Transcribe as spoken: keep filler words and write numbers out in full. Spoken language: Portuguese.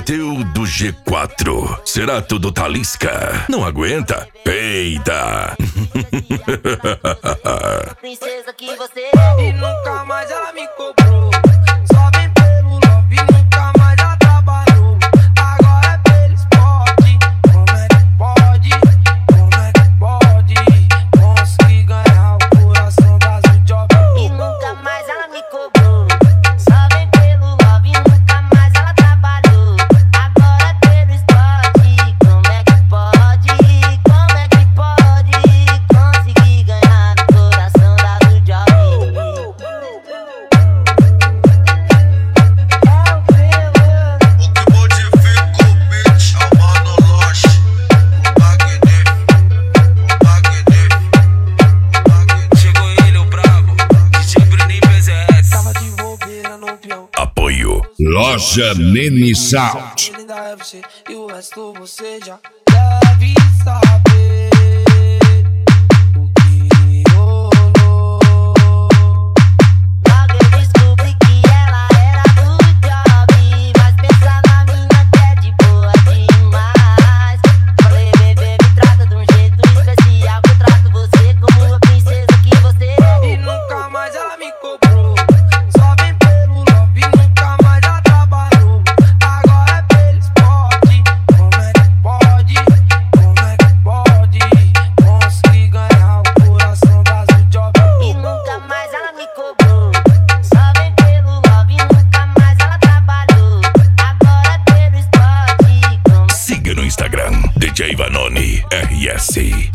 derreteu do G quatro. Será tudo Talisca? Não aguenta? Peida! Princesa que você e nunca mais ela me cobrou. Só vem pelo love e nunca mais ela trabalhou. Agora é pelo esporte. Como é que pode? Como é que pode? Consegui ganhar o coração das jovens. E nunca mais ela me cobrou. Só vem pelo love e nunca mais ela trabalhou. Agora é pelo esporte. Como é que pode? Como é que pode? Consegui ganhar o coração das jovens. Apoio Loja Nene Sound. E o resto você já deve saber. O que rolou. Logo eu descobri que ela era do job, mas pensa na mina que é de boa demais. Falei, bebê, me trata de um jeito especial, que eu trato você como a princesa que você é. E nunca mais ela me cobrou. Só vem pelo love e nunca mais ela trabalhou. Agora é pelo esporte. Como é que pode? Como é que pode? Consegui ganhar o coração das jovens. E nunca mais ela me cobrou. Só vem pelo love e nunca mais ela trabalhou. Agora é pelo esporte. Siga no Instagram D J Vanoni R S.